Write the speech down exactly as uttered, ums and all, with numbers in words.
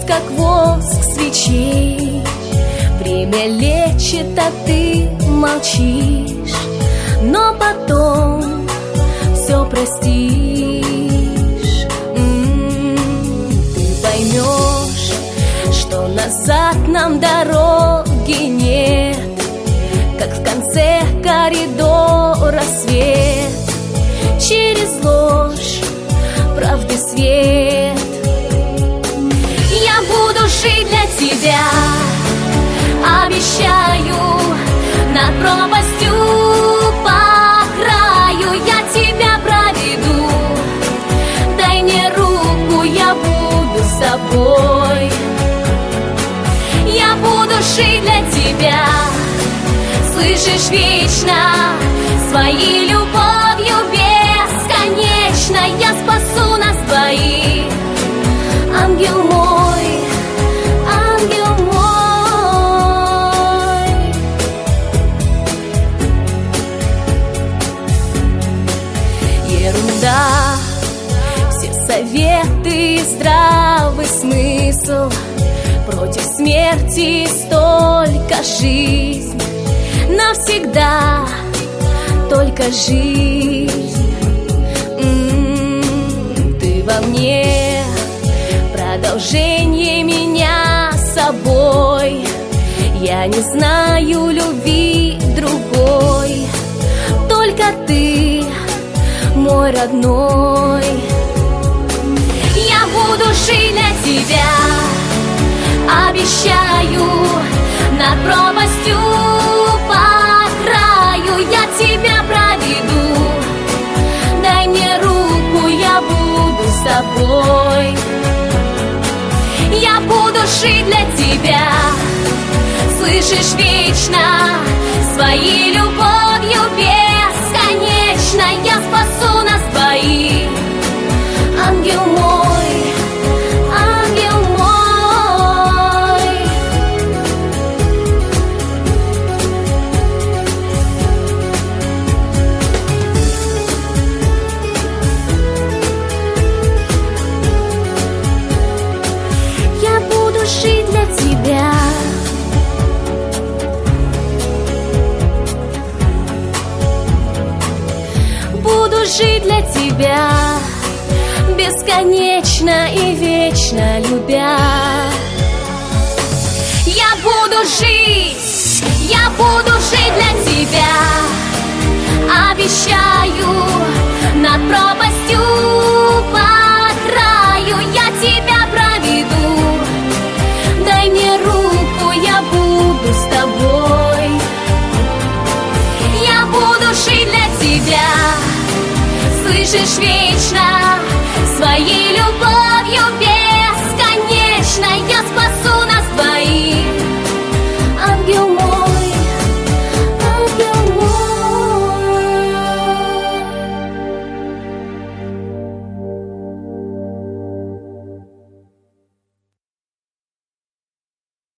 есть, как воск свечей. Время лечит, а ты молчишь, но потом все простишь. М-м-м, ты поймешь, что назад нам дороги нет, как в конце коридора свет, через ложь правды свет. Я буду жить для тебя, обещаю, над пропастью по краю я тебя проведу. Дай мне руку, я буду с тобой. Я буду жить для тебя, слышишь, вечно, своей любовью бесконечно. Я спасу нас двоих, ангел мой, ангел мой. Ерунда, все советы и здравый смысл, против смерти столько жизнь, навсегда только жизнь. М-м-м, ты во мне, продолжение меня собой. Я не знаю любви другой, только ты мой родной. Я буду жить для тебя, обещаю, над пропастью по краю я тебя проведу. Дай мне руку, я буду с тобой. Я буду жить для тебя, слышишь, вечно, своей любовью бесконечно. Я спасу нас двоих, ангел мой, ангел мой. Я буду жить для тебя, буду жить для тебя, бесконечно и вечно любя. Я буду жить, я буду жить для тебя, обещаю, над пропастью по краю я тебя проведу. Дай мне руку, я буду с тобой. Я буду жить для тебя, слышишь, вечно, своей любовью